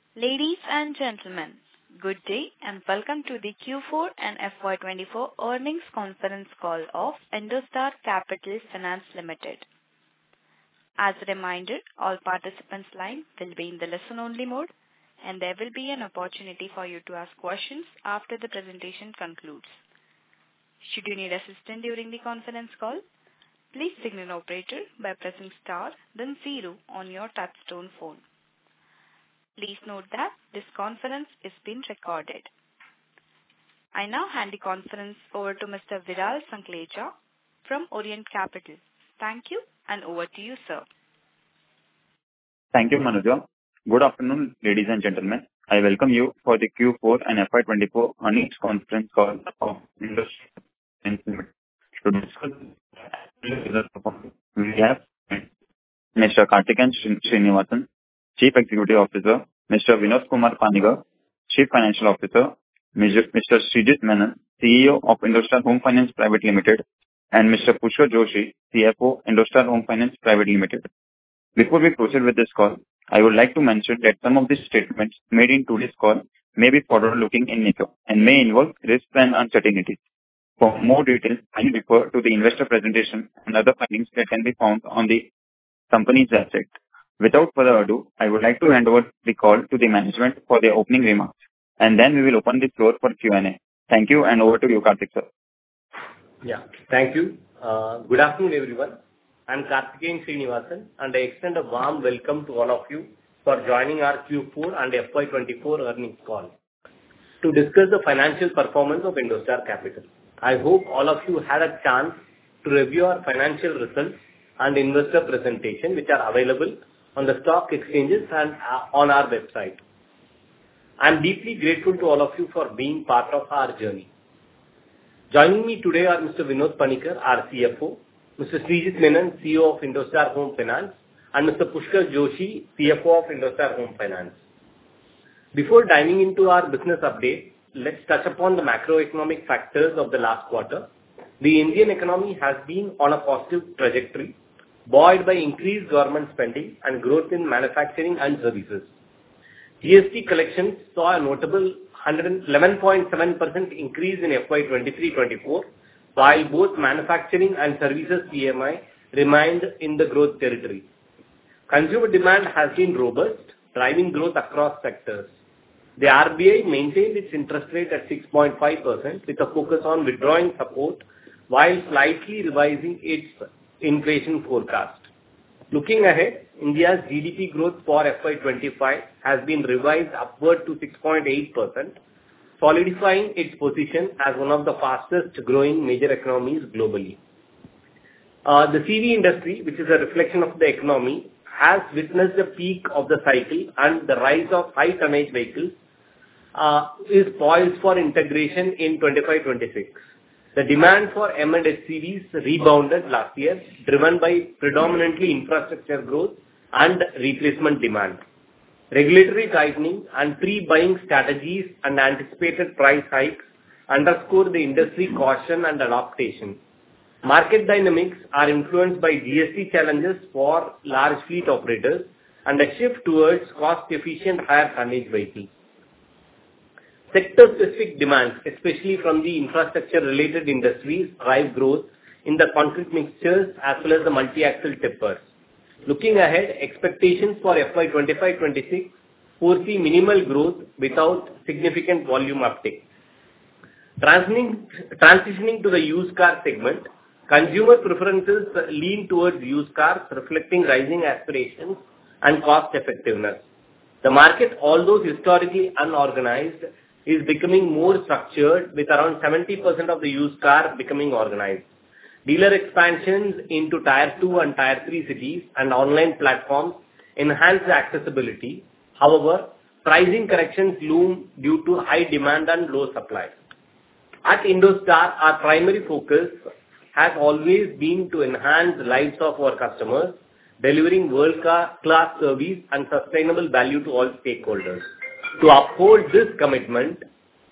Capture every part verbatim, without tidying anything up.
Ladies and gentlemen, good day and welcome to the Q four and F Y twenty-four earnings conference call of Indostar Capital Finance Limited. As a reminder, all participants' lines will be in the listen-only mode, and there will be an opportunity for you to ask questions after the presentation concludes. Should you need assistance during the conference call, please signal an operator by pressing star then zero on your touchtone phone. Please note that this conference is being recorded. I now hand the conference over to Mister Viral Sanklecha from Orient Capital. Thank you, and over to you, sir. Thank you, Manuja. Good afternoon, ladies and gentlemen. I welcome you for the Q four and F Y twenty-four earnings conference call of Indostar Finance Limited. To discuss the performance, we have Mister Karthikeyan Srinivasan, Chief Executive Officer, Mister Vinod Kumar Panigar, Chief Financial Officer, Mister Srijit Menon, C E O of Indostar Home Finance Private Limited, and Mister Pushkar Joshi, C F O, Indostar Home Finance Private Limited. Before we proceed with this call, I would like to mention that some of these statements made in today's call may be forward-looking in nature and may involve risks and uncertainties. For more details, I refer to the investor presentation and other findings that can be found on the company's website. Without further ado, I would like to hand over the call to the management for their opening remarks, and then we will open the floor for Q and A. Thank you, and over to you, Karthik, sir. Yeah, thank you. Uh, good afternoon, everyone. I'm Karthikeyan Srinivasan, and I extend a warm welcome to all of you for joining our Q four and F Y twenty-four earnings call to discuss the financial performance of Indostar Capital. I hope all of you had a chance to review our financial results and investor presentation, which are available on the stock exchanges and on our website. I'm deeply grateful to all of you for being part of our journey. Joining me today are Mister Vinod Panigar, our C F O, Mister Srijit Menon, C E O of Indostar Home Finance, and Mister Pushkar Joshi, C F O of Indostar Home Finance. Before diving into our business update, let's touch upon the macroeconomic factors of the last quarter. The Indian economy has been on a positive trajectory, buoyed by increased government spending and growth in manufacturing and services. G S T collections saw a notable eleven point seven percent increase in F Y twenty-three twenty-four, while both manufacturing and services P M I remained in the growth territory. Consumer demand has been robust, driving growth across sectors. The R B I maintained its interest rate at six point five percent with a focus on withdrawing support while slightly revising its inflation forecast. Looking ahead, India's G D P growth for F Y twenty-five has been revised upward to six point eight percent, solidifying its position as one of the fastest growing major economies globally. Uh, the C V industry, which is a reflection of the economy, has witnessed the peak of the cycle, and the rise of high tonnage vehicles uh, is poised for integration in twenty-five twenty-six. The demand for M and H C Vs rebounded last year, driven by predominantly infrastructure growth and replacement demand. Regulatory tightening and pre-buying strategies and anticipated price hikes underscore the industry caution and adaptation. Market dynamics are influenced by G S T challenges for large fleet operators and a shift towards cost-efficient higher tonnage vehicles. Sector-specific demands, especially from the infrastructure-related industries, drive growth in the concrete mixtures as well as the multi-axle tippers. Looking ahead, expectations for F Y twenty-five twenty-six foresee minimal growth without significant volume uptake. Transitioning, transitioning to the used car segment, consumer preferences lean towards used cars, reflecting rising aspirations and cost effectiveness. The market, although historically unorganized, is becoming more structured, with around seventy percent of the used car becoming organized. Dealer expansions into Tier two and Tier three cities and online platforms enhance accessibility. However, pricing corrections loom due to high demand and low supply. At Indostar, our primary focus has always been to enhance the lives of our customers, delivering world-class service and sustainable value to all stakeholders. To uphold this commitment,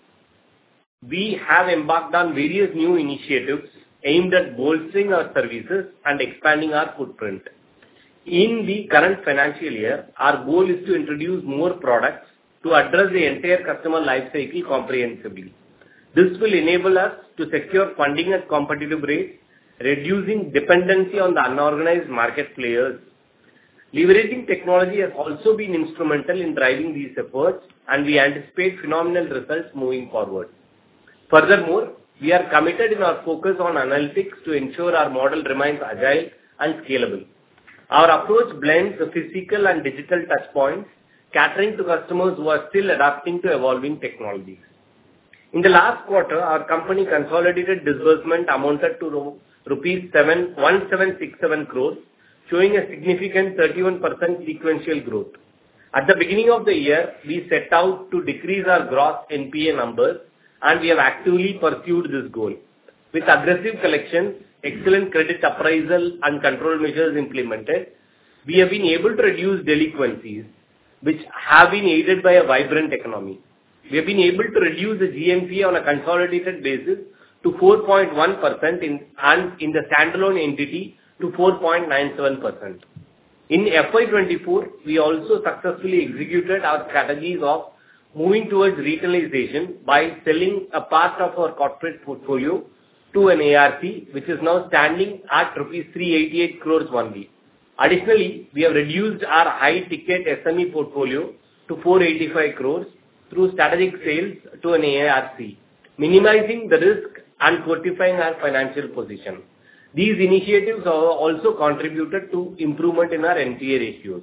we have embarked on various new initiatives aimed at bolstering our services and expanding our footprint. In the current financial year, our goal is to introduce more products to address the entire customer life cycle comprehensively. This will enable us to secure funding at competitive rates, reducing dependency on the unorganized market players. Leveraging technology has also been instrumental in driving these efforts, and we anticipate phenomenal results moving forward. Furthermore, we are committed in our focus on analytics to ensure our model remains agile and scalable. Our approach blends the physical and digital touchpoints, catering to customers who are still adapting to evolving technologies. In the last quarter, our company consolidated disbursement amounted to rupees one thousand seven hundred sixty-seven crores, showing a significant thirty-one percent sequential growth. At the beginning of the year, we set out to decrease our gross N P A numbers, and we have actively pursued this goal. With aggressive collections, excellent credit appraisal and control measures implemented, we have been able to reduce delinquencies, which have been aided by a vibrant economy. We have been able to reduce the G N P A on a consolidated basis to four point one percent in, and in the standalone entity to four point nine seven percent. In F Y twenty-four, we also successfully executed our strategies of moving towards retailization by selling a part of our corporate portfolio to an A R C, which is now standing at rupees three hundred eighty-eight crores only. Additionally, we have reduced our high-ticket S M E portfolio to four hundred eighty-five crores through strategic sales to an A R C, minimizing the risk and fortifying our financial position. These initiatives have also contributed to improvement in our N P A ratios.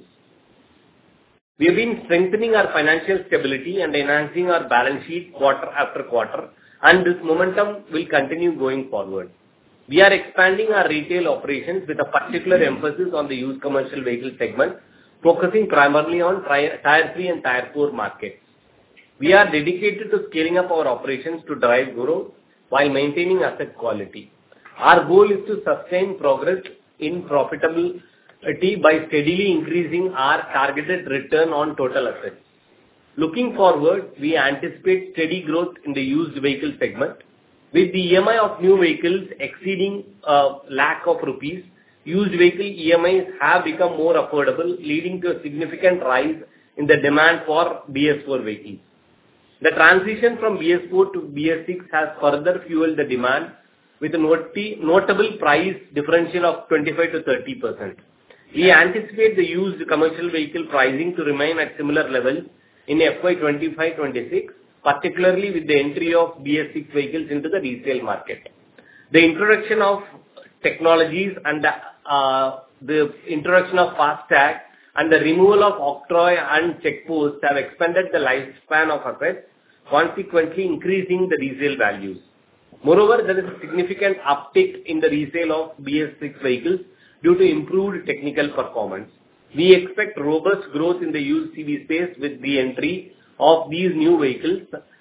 We have been strengthening our financial stability and enhancing our balance sheet quarter after quarter, and this momentum will continue going forward. We are expanding our retail operations with a particular emphasis on the used commercial vehicle segment, focusing primarily on Tier three and Tier four markets. We are dedicated to scaling up our operations to drive growth while maintaining asset quality. Our goal is to sustain progress in profitability by steadily increasing our targeted return on total assets. Looking forward, we anticipate steady growth in the used vehicle segment. With the E M I of new vehicles exceeding a lakh of rupees, used vehicle E M Is have become more affordable, leading to a significant rise in the demand for B S four vehicles. The transition from B S four to B S six has further fueled the demand with a notable price differential of twenty-five to thirty percent. We anticipate the used commercial vehicle pricing to remain at similar levels in F Y twenty-five twenty-six, particularly with the entry of B S six vehicles into the resale market. The introduction of technologies and the, uh, the introduction of FASTag and the removal of octroi and check posts have expanded the lifespan of assets, consequently increasing the resale values. Moreover, there is a significant uptick in the resale of B S six vehicles due to improved technical performance. We expect robust growth in the used C V space with the entry of these new vehicles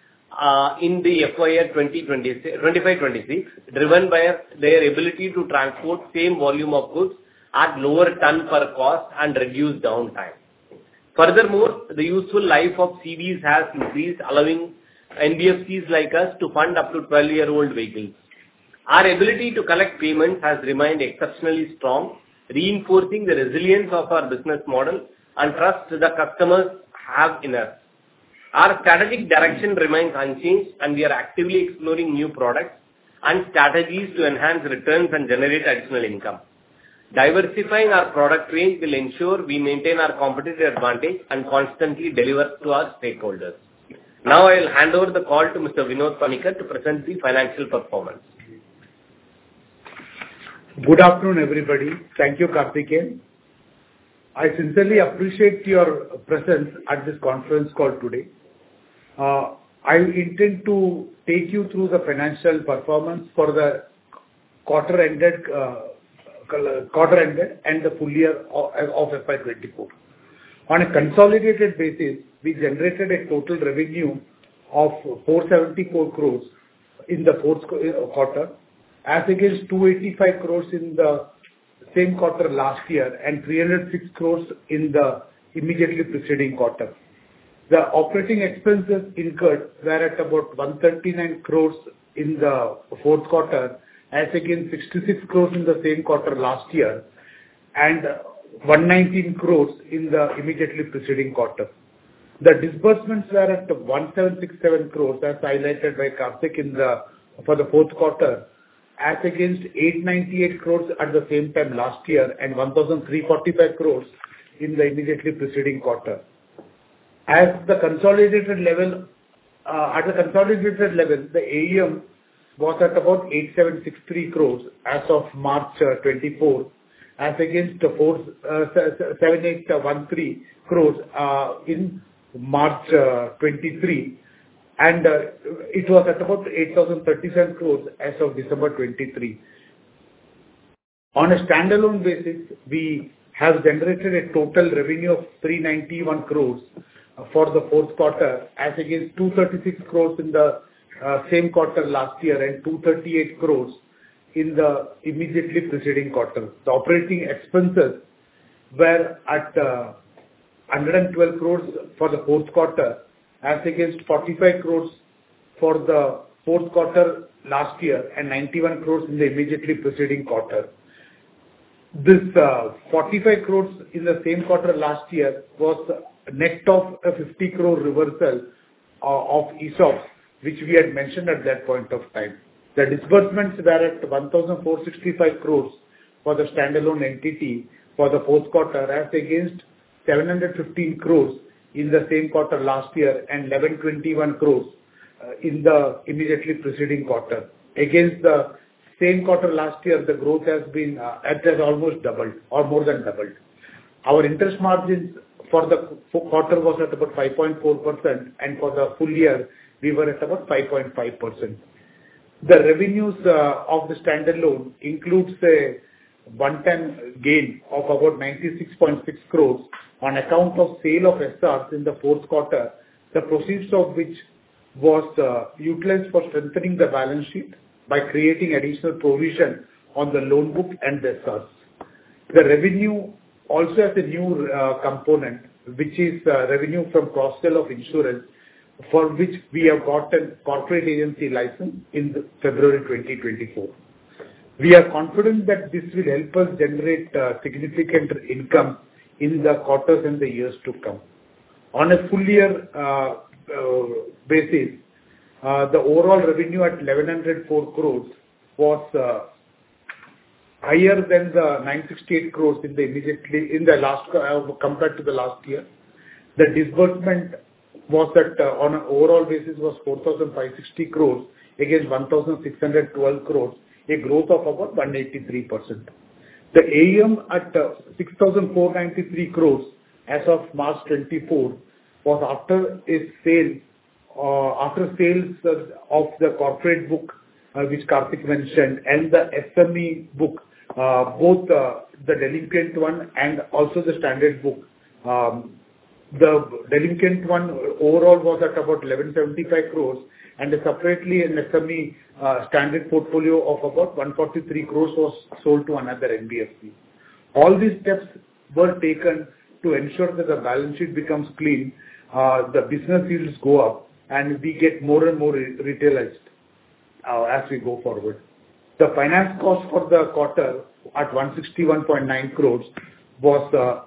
uh, in the F Y twenty-five twenty-six, driven by their ability to transport same volume of goods at lower ton per cost and reduce downtime. Furthermore, the useful life of C Vs has increased, allowing N B F Cs like us to fund up to twelve-year-old vehicles. Our ability to collect payments has remained exceptionally strong, reinforcing the resilience of our business model and trust the customers have in us. Our strategic direction remains unchanged, and we are actively exploring new products and strategies to enhance returns and generate additional income. Diversifying our product range will ensure we maintain our competitive advantage and constantly deliver to our stakeholders. Now I will hand over the call to Mister Vinod Panikkar to present the financial performance. Good afternoon, everybody. Thank you, Karthikeyan. I sincerely appreciate your presence at this conference call today. Uh, I intend to take you through the financial performance for the quarter ended, uh, quarter ended and the full year of, of F Y twenty-four. On a consolidated basis, we generated a total revenue of four hundred seventy-four crores in the fourth quarter, as against two hundred eighty-five crores in the same quarter last year and three hundred six crores in the immediately preceding quarter. The operating expenses incurred were at about one hundred thirty-nine crores in the fourth quarter, as against sixty-six crores in the same quarter last year and one hundred nineteen crores in the immediately preceding quarter. The disbursements were at one thousand seven hundred sixty-seven crores, as highlighted by Karthik in the for the fourth quarter, as against eight hundred ninety-eight crores at the same time last year and one thousand three hundred forty-five crores in the immediately preceding quarter. At the consolidated level, uh, at the consolidated level, the A U M was at about eight thousand seven hundred sixty-three crores as of March uh, twenty-four, as against four thousand seven hundred thirteen crores uh, in March uh, twenty-three, and uh, it was at about eight thousand thirty-seven crores as of December twenty-three. On a standalone basis, we have generated a total revenue of three hundred ninety-one crores for the fourth quarter, as against two hundred thirty-six crores in the uh, same quarter last year and two hundred thirty-eight crores in the immediately preceding quarter. The operating expenses were at uh, one hundred twelve crores for the fourth quarter, as against forty-five crores for the fourth quarter last year and ninety-one crores in the immediately preceding quarter. This uh, forty-five crores in the same quarter last year was net of a fifty crore reversal uh, of E S O P, which we had mentioned at that point of time. The disbursements were at one thousand four hundred sixty-five crores for the standalone entity for the fourth quarter, as against seven hundred fifteen crores in the same quarter last year and eleven twenty-one crores uh, in the immediately preceding quarter. Against the same quarter last year, the growth has been uh, it has almost doubled or more than doubled. Our interest margins for the quarter was at about five point four percent, and for the full year we were at about five point five percent. The revenues uh, of the standalone includes a one-time gain of about ninety-six point six crores on account of sale of S Rs in the fourth quarter, the proceeds of which was uh, utilized for strengthening the balance sheet by creating additional provision on the loan book and the S Rs. The revenue also has a new uh, component, which is uh, revenue from cross-sell of insurance, for which we have got a corporate agency license in the February twenty twenty-four. We are confident that this will help us generate uh, significant income in the quarters and the years to come. On a full year uh, uh, basis, uh, the overall revenue at eleven oh four crores was uh, higher than the nine hundred sixty-eight crores in the immediately in the last uh, compared to the last year. The disbursement was at uh, on an overall basis was four thousand five hundred sixty crores against one thousand six hundred twelve crores, a growth of about one hundred eighty-three percent. The A U M at uh, six thousand four hundred ninety-three crores as of March twenty-four was after a sale, uh, after sales uh, of the corporate book, uh, which Karthik mentioned, and the S M E book, uh, both uh, the delinquent one and also the standard book. Um, the delinquent one overall was at about eleven seventy-five crores, and separately an S M E uh, standard portfolio of about one hundred forty-three crores was sold to another N B F C. All these steps were taken to ensure that the balance sheet becomes clean, uh, the business yields go up, and we get more and more re- retailized uh, as we go forward. The finance cost for the quarter at one hundred sixty-one point nine crores was uh,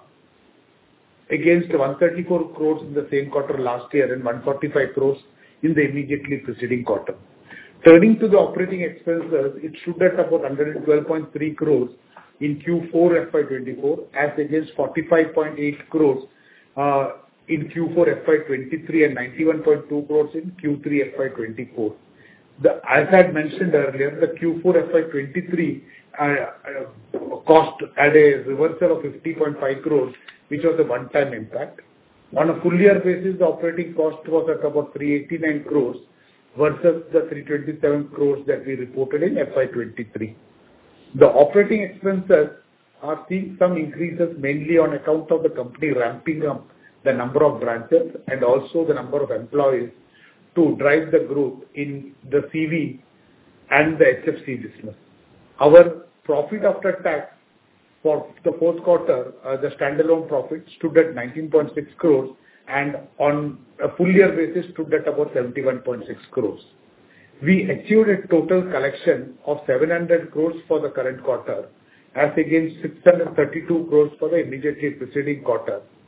against one hundred thirty-four crores in the same quarter last year and one hundred forty-five crores in the immediately preceding quarter. Turning to the operating expenses, it stood at about one hundred twelve point three crores in Q four F Y twenty-four as against forty-five point eight crores uh, in Q four F Y twenty-three and ninety-one point two crores in Q three F Y twenty-four. The, as I had mentioned earlier, the Q four F Y twenty-three uh, uh, cost had a reversal of fifty point five crores, which was a one-time impact. On a full year basis, the operating cost was at about three hundred eighty-nine crores versus the three hundred twenty-seven crores that we reported in F Y twenty-three. The operating expenses are seeing some increases mainly on account of the company ramping up the number of branches and also the number of employees to drive the growth in the C V and the H F C business. Our profit after tax for the fourth quarter, uh, the standalone profit stood at nineteen point six crores and on a full year basis stood at about seventy-one point six crores. We achieved a total collection of seven hundred crores for the current quarter as against six hundred thirty-two crores for the immediately preceding quarter.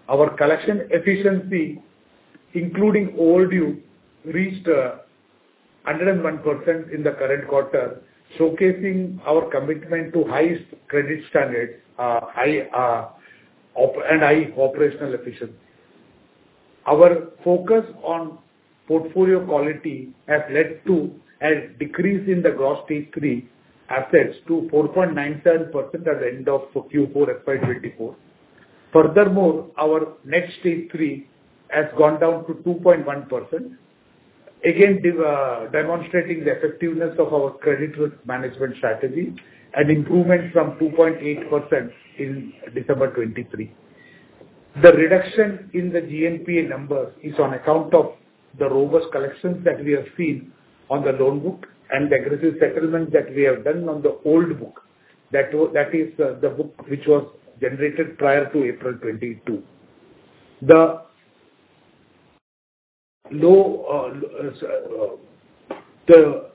Our collection efficiency, including overdue, reached uh, one hundred one percent in the current quarter, showcasing our commitment to highest credit standards uh, high, uh, op- and high operational efficiency. Our focus on portfolio quality has led to a decrease in the gross stage three assets to four point nine seven percent at the end of Q four F Y twenty-four. Furthermore, our net stage three has gone down to two point one percent, again uh, demonstrating the effectiveness of our credit risk management strategy and improvement from two point eight percent in December twenty-three. The reduction in the G N P A numbers is on account of the robust collections that we have seen on the loan book and the aggressive settlement that we have done on the old book. That, that is uh, the book which was generated prior to April twenty-two. The low, uh, uh, the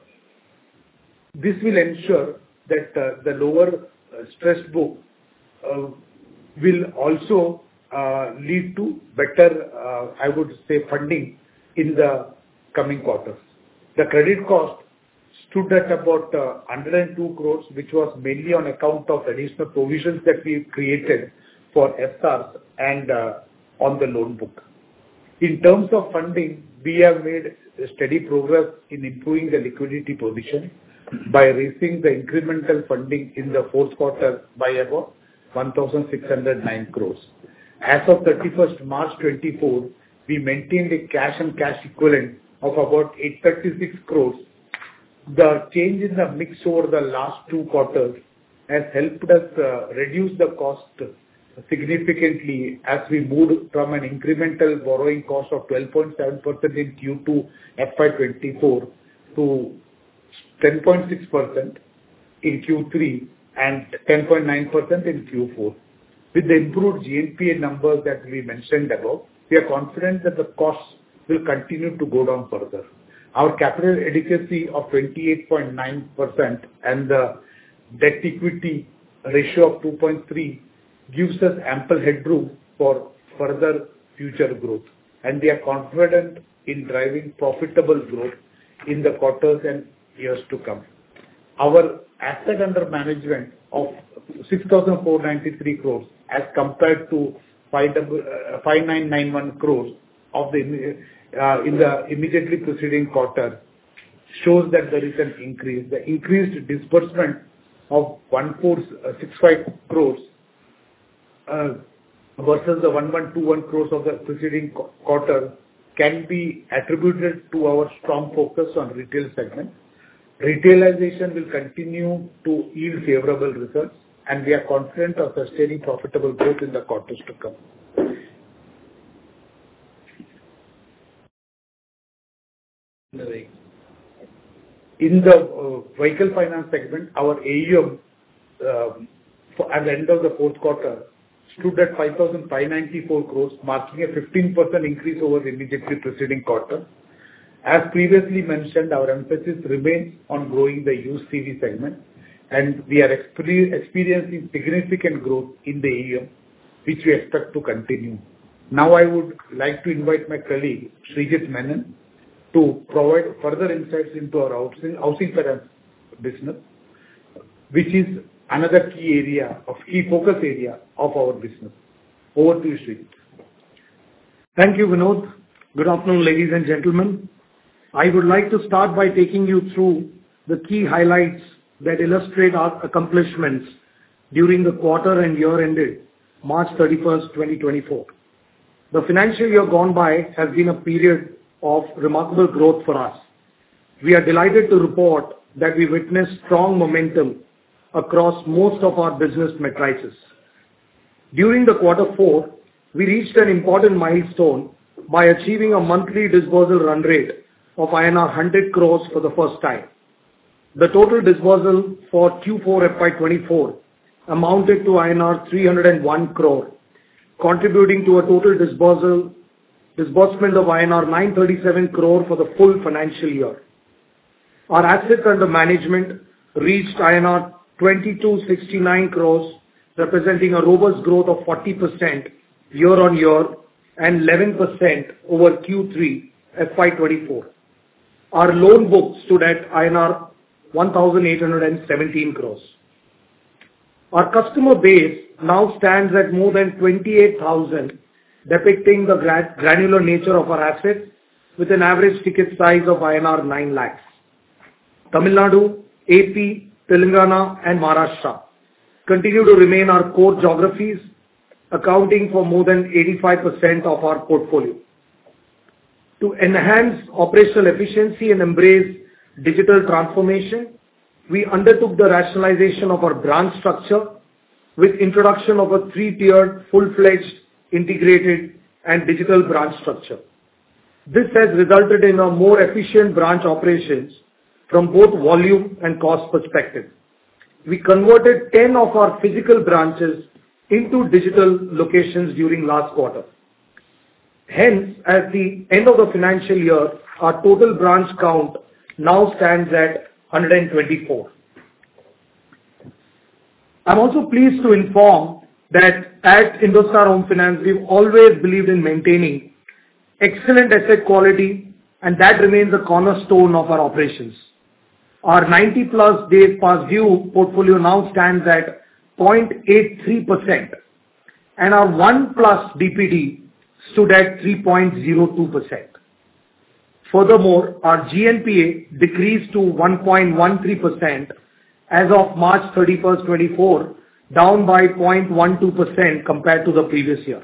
this will ensure that uh, the lower uh, stress book uh, will also uh, lead to better, uh, I would say, funding in the coming quarters. The credit cost stood at about uh, one hundred two crores, which was mainly on account of additional provisions that we created for S Rs and uh, on the loan book. In terms of funding, we have made steady progress in improving the liquidity position by raising the incremental funding in the fourth quarter by about one thousand six hundred nine crores. As of thirty-first March twenty-four, we maintained a cash and cash equivalent of about eight hundred thirty-six crores. The change in the mix over the last two quarters has helped us uh, reduce the cost significantly as we moved from an incremental borrowing cost of twelve point seven percent in Q two F Y twenty-four to ten point six percent in Q three and ten point nine percent in Q four. With the improved G N P A numbers that we mentioned above, we are confident that the costs will continue to go down further. Our capital adequacy of twenty-eight point nine percent and the debt equity ratio of two point three gives us ample headroom for further future growth, and we are confident in driving profitable growth in the quarters and years to come. Our asset under management of six thousand four hundred ninety-three crores as compared to five thousand nine hundred ninety-one crores of the uh, in the immediately preceding quarter shows that there is an increase. The increased disbursement of one thousand four hundred sixty-five crores uh, versus the one thousand one hundred twenty-one crores of the preceding quarter can be attributed to our strong focus on retail segment. Retailization will continue to yield favorable results, and we are confident of sustaining profitable growth in the quarters to come. In the uh, vehicle finance segment, our A U M uh, for, at the end of the fourth quarter stood at five thousand five hundred ninety-four crores, marking a fifteen percent increase over the immediately preceding quarter. As previously mentioned, our emphasis remains on growing the used C V segment, and we are exper- experiencing significant growth in the A U M, which we expect to continue. Now I would like to invite my colleague, Srijit Menon, to provide further insights into our housing, housing finance business, which is another key area of key focus area of our business. Over to you, Srijit. Thank you, Vinod. Good afternoon, ladies and gentlemen. I would like to start by taking you through the key highlights that illustrate our accomplishments during the quarter and year ended March thirty-first, twenty twenty-four. The financial year gone by has been a period of remarkable growth for us. We are delighted to report that we witnessed strong momentum across most of our business matrices. During the quarter four, we reached an important milestone by achieving a monthly disbursal run rate of I N R one hundred crores for the first time. The total disbursal for Q four F Y twenty-four amounted to I N R three hundred one crore, contributing to a total disbursal disbursement of I N R nine hundred thirty-seven crore for the full financial year. Our assets under management reached I N R two thousand two hundred sixty-nine crores, representing a robust growth of forty percent year-on-year and eleven percent over Q three F Y twenty-four. Our loan book stood at I N R one thousand eight hundred seventeen crores. Our customer base now stands at more than twenty-eight thousand, depicting the granular nature of our assets with an average ticket size of I N R nine lakhs. Tamil Nadu, A P, Telangana and Maharashtra continue to remain our core geographies, accounting for more than eighty-five percent of our portfolio. To enhance operational efficiency and embrace digital transformation, we undertook the rationalization of our branch structure with introduction of a three-tiered, full-fledged, integrated and digital branch structure. This has resulted in a more efficient branch operations from both volume and cost perspective. We converted ten of our physical branches into digital locations during last quarter. Hence, at the end of the financial year, our total branch count now stands at one hundred twenty-four. I'm also pleased to inform that at Indostar Home Finance, we've always believed in maintaining excellent asset quality, and that remains a cornerstone of our operations. Our ninety plus days past due portfolio now stands at zero point eight three percent, and our one plus D P D stood at three point zero two percent. Furthermore, our G N P A decreased to one point one three percent as of March thirty-first, twenty-four, down by zero point one two percent compared to the previous year.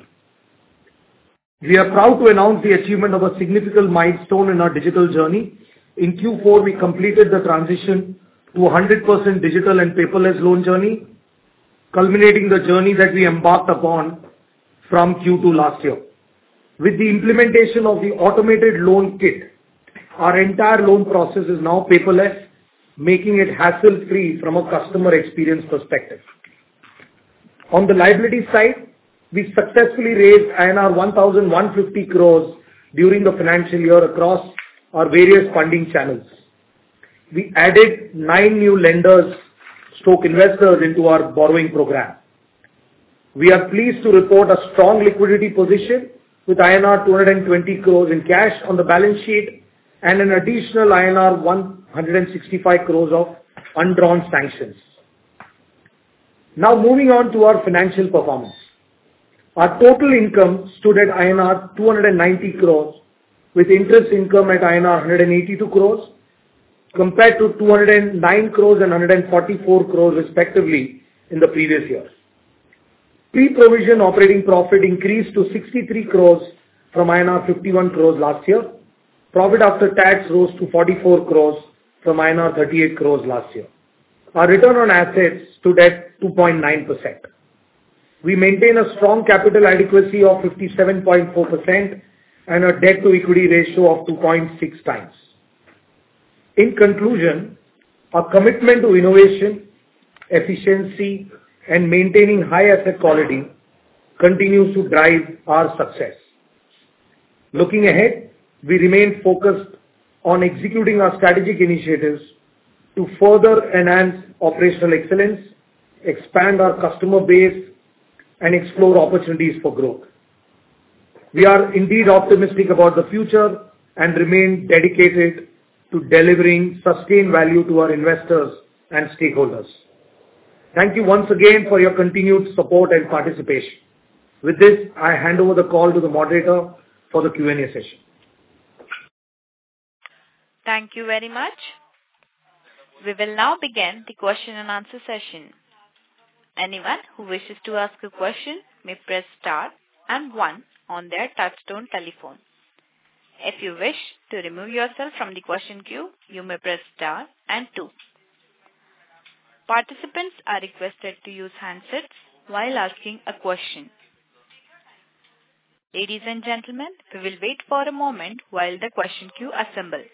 We are proud to announce the achievement of a significant milestone in our digital journey. In Q four, we completed the transition to one hundred percent digital and paperless loan journey, culminating the journey that we embarked upon from Q two last year. With the implementation of the automated loan kit, our entire loan process is now paperless, making it hassle-free from a customer experience perspective. On the liability side, we successfully raised I N R one thousand one hundred fifty crores during the financial year across our various funding channels. We added nine new lenders stroke investors into our borrowing program. We are pleased to report a strong liquidity position with I N R two hundred twenty crores in cash on the balance sheet and an additional I N R one hundred sixty-five crores of undrawn sanctions. Now moving on to our financial performance. Our total income stood at I N R two hundred ninety crores with interest income at I N R one hundred eighty-two crores compared to two hundred nine crores and one hundred forty-four crores respectively in the previous year. Pre-provision operating profit increased to sixty-three crores from I N R fifty-one crores last year. Profit after tax rose to forty-four crores from I N R thirty-eight crores last year. Our return on assets stood at two point nine percent. We maintain a strong capital adequacy of fifty-seven point four percent and a debt to equity ratio of two point six times. In conclusion, our commitment to innovation, efficiency and maintaining high asset quality continues to drive our success. Looking ahead, we remain focused on executing our strategic initiatives to further enhance operational excellence, expand our customer base and explore opportunities for growth. We are indeed optimistic about the future and remain dedicated to delivering sustained value to our investors and stakeholders. Thank you once again for your continued support and participation. With this, I hand over the call to the moderator for the Q and A session. Thank you very much. We will now begin the question and answer session. Anyone who wishes to ask a question may press star and one on their touchtone telephone. If you wish to remove yourself from the question queue, you may press star and two. Participants are requested to use handsets while asking a question. Ladies and gentlemen, we will wait for a moment while the question queue assembles.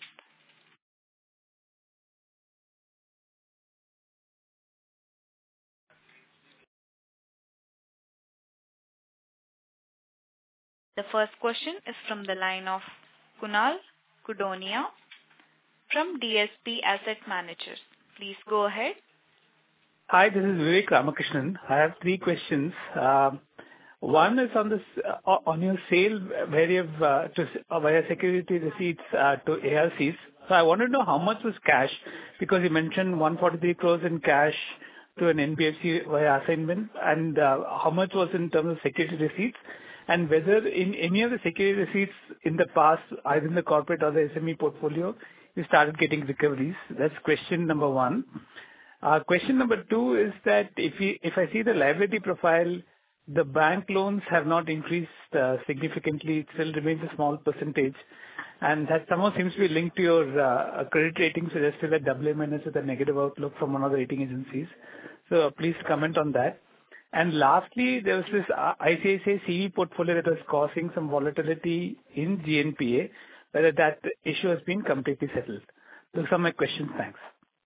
The first question is from the line of Kunal Kudonia from D S P Asset Managers. Please go ahead. Hi, this is Vivek Ramakrishnan. I have three questions. Uh, One is on this, uh, on your sale where you've uh, to uh, via security receipts uh, to A R Cs. So I wanted to know how much was cash, because you mentioned one hundred forty-three crores in cash to an N B F C via assignment, and uh, how much was in terms of security receipts, and whether in any of the security receipts in the past, either in the corporate or the S M E portfolio, you started getting recoveries. That's question number one. Uh, question number two is that if you, if I see the liability profile, the bank loans have not increased uh, significantly. It still remains a small percentage, and that somehow seems to be linked to your uh, credit rating, so there's still a double A minus with a negative outlook from one of the rating agencies. So please comment on that. And lastly, there was this I C I C I C V portfolio that was causing some volatility in G N P A, whether that issue has been completely settled. Those are my questions. Thanks.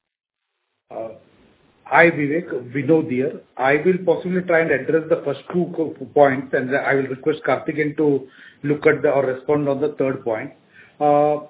Uh, Hi, Vivek. Vinod here. I will possibly try and address the first two points, and I will request Karthikeyan to look at the, or respond on the third point. Uh,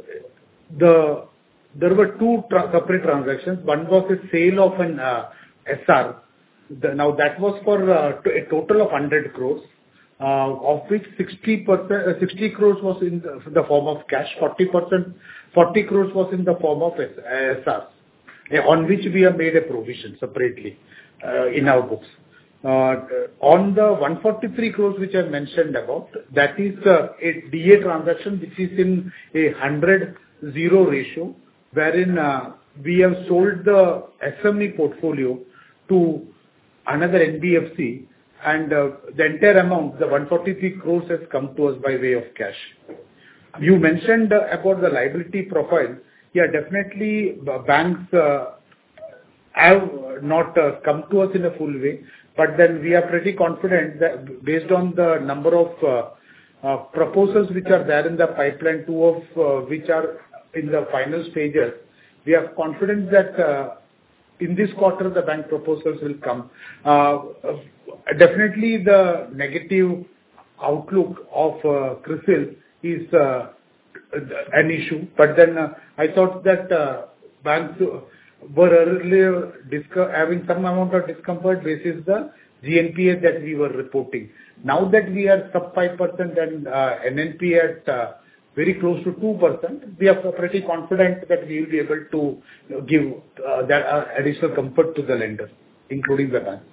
the There were two tra- separate transactions. One was a sale of an uh, S R. The, now, that was for uh, a total of one hundred crores, uh, of which sixty percent, uh, sixty crores was in the, the form of cash, forty percent, forty crores was in the form of S- SRs. On which we have made a provision separately uh, in our books. Uh, on the one hundred forty-three crores which I mentioned about, that is uh, a D A transaction which is in a one hundred zero ratio, wherein uh, we have sold the S M E portfolio to another N B F C, and uh, the entire amount, the one hundred forty-three crores, has come to us by way of cash. You mentioned uh, about the liability profile. Yeah, definitely, uh, banks uh, have not uh, come to us in a full way, but then we are pretty confident that based on the number of uh, uh, proposals which are there in the pipeline, two of uh, which are in the final stages, we are confident that uh, in this quarter the bank proposals will come. Uh, definitely, the negative outlook of uh, CRISIL is uh, an issue, but then uh, I thought that uh, banks were earlier disco- having some amount of discomfort basis the G N P A that we were reporting. Now that we are sub five percent and uh, N N P A at uh, very close to two percent, we are pretty confident that we will be able to give uh, that uh, additional comfort to the lender, including the bank.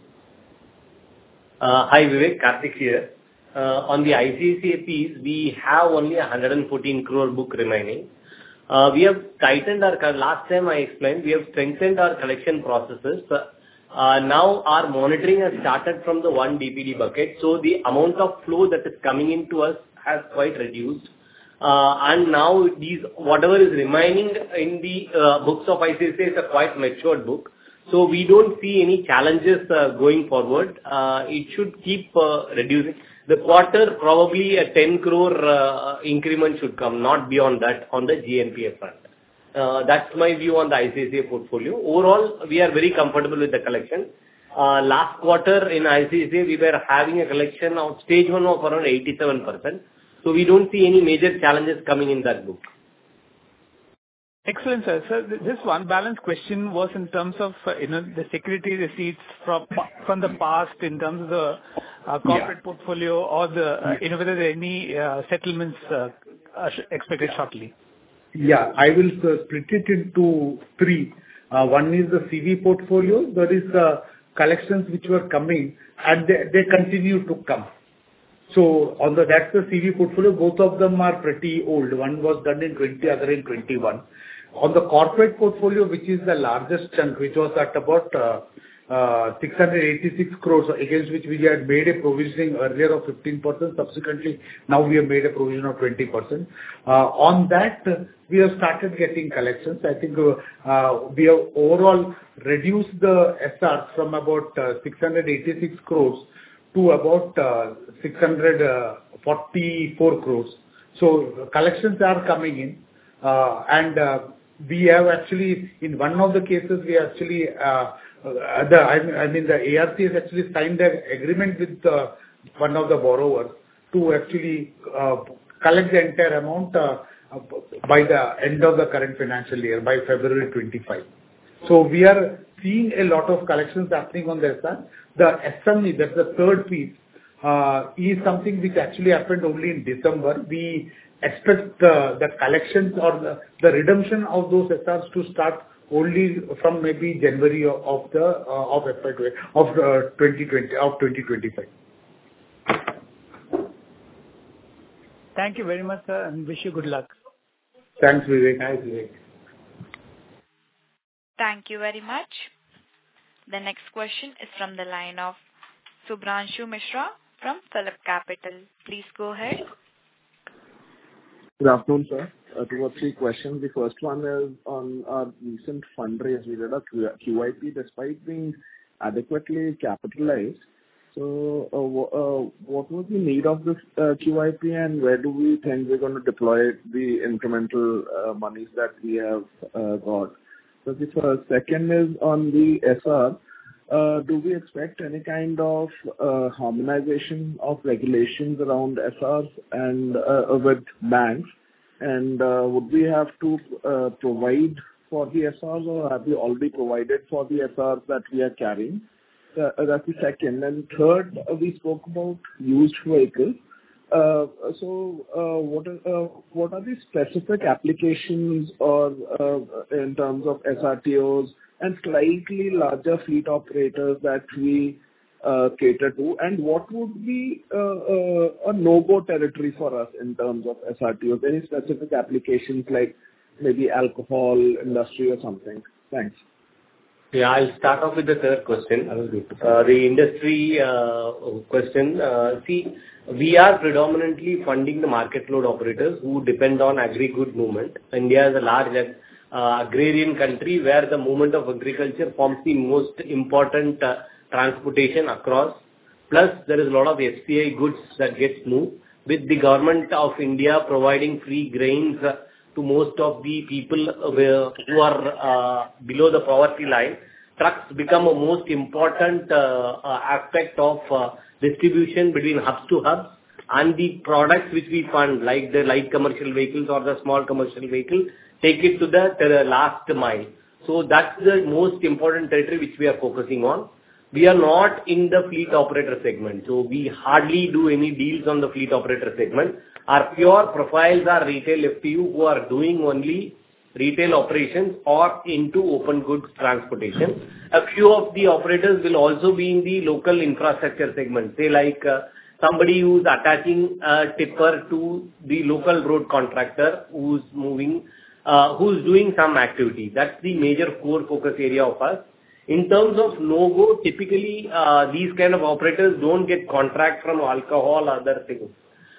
Uh, hi Vivek, Karthik here. Uh, on the I C I C I piece, we have only a one hundred fourteen crore book remaining. Uh, we have tightened our, last time I explained, we have strengthened our collection processes. Uh, now our monitoring has started from the one D P D bucket, so the amount of flow that is coming into us has quite reduced. Uh, and now these, whatever is remaining in the uh, books of I C I C I is a quite matured book. So we don't see any challenges uh, going forward. Uh, it should keep uh, reducing. The quarter, probably a ten crore uh, increment should come, not beyond that on the G N P A front. Uh, that's my view on the I C I C I portfolio. Overall, we are very comfortable with the collection. Uh, last quarter in I C I C I, we were having a collection of stage one of around eighty-seven percent. So we don't see any major challenges coming in that book. Excellent, sir. Sir, this one balance question was in terms of, uh, you know, the security receipts from from the past in terms of the uh, corporate yeah. portfolio or the, uh, yeah. you know, whether there are any uh, settlements uh, uh, expected shortly. Yeah, I will uh, split it into three. Uh, one is the C V portfolio. There is uh, collections which were coming and they, they continue to come. So on the, that's the C V portfolio. Both of them are pretty old. One was done in twenty, other in twenty-one. On the corporate portfolio, which is the largest chunk, which was at about uh, uh, six hundred eighty-six crores, against which we had made a provisioning earlier of fifteen percent. Subsequently, now we have made a provision of twenty percent. Uh, on that, uh, we have started getting collections. I think uh, uh, we have overall reduced the S Rs from about uh, six hundred eighty-six crores to about uh, six hundred forty-four crores. So collections are coming in, uh, and uh, we have actually, in one of the cases, we actually, uh, uh, the I, I mean, the A R C has actually signed an agreement with uh, one of the borrowers to actually uh, collect the entire amount uh, by the end of the current financial year, by February twenty-fifth. So we are seeing a lot of collections happening on the S R. The S M E, that's the third piece, uh, is something which actually happened only in December. We expect uh, the collections or the, the redemption of those S Rs to start only from maybe January of, of the uh, of F Y of uh, twenty twenty of twenty twenty-five. Thank you very much, sir, and wish you good luck. Thanks, Vivek. Thanks, Vivek. Thank you very much. The next question is from the line of Subhranshu Mishra from Phillip Capital. Please go ahead. Good afternoon, sir. Uh, two or three questions. The first one is on our recent fundraise. We did a Q I P despite being adequately capitalized. So, uh, w- uh, what was the need of this uh, Q I P, and where do we think we're going to deploy the incremental uh, monies that we have uh, got? So the first. Second is on the S R. Uh, do we expect any kind of uh, harmonization of regulations around S Rs and uh, with banks? And uh, would we have to uh, provide for the S Rs, or have we already provided for the S Rs that we are carrying? Uh, that's the second. And third, uh, we spoke about used vehicles. Uh, so, uh, what are uh, what are the specific applications or uh, in terms of S R T Os and slightly larger fleet operators that we uh, cater to, and what would be uh, uh, a no-go territory for us in terms of S R T Os? Any specific applications like maybe alcohol industry or something? Thanks. Yeah, I'll start off with the third question. Uh, the industry uh, question. Uh, see, we are predominantly funding the market load operators who depend on agri-good movement. India is a large uh, agrarian country where the movement of agriculture forms the most important uh, transportation across. Plus, there is a lot of F C I goods that gets moved. With the government of India providing free grains uh, to most of the people who are uh, below the poverty line, trucks become a most important uh, uh, aspect of uh, distribution between hubs to hubs, and the products which we fund, like the light commercial vehicles or the small commercial vehicle, take it to the, to the last mile. So that's the most important territory which we are focusing on. We are not in the fleet operator segment, so we hardly do any deals on the fleet operator segment. Our pure profiles are retail F T U who are doing only retail operations or into open goods transportation. A few of the operators will also be in the local infrastructure segment, say like uh, somebody who's attaching a tipper to the local road contractor who's moving, uh, who's doing some activity. That's the major core focus area of us. In terms of no-go, typically uh, these kind of operators don't get contract from alcohol, other things.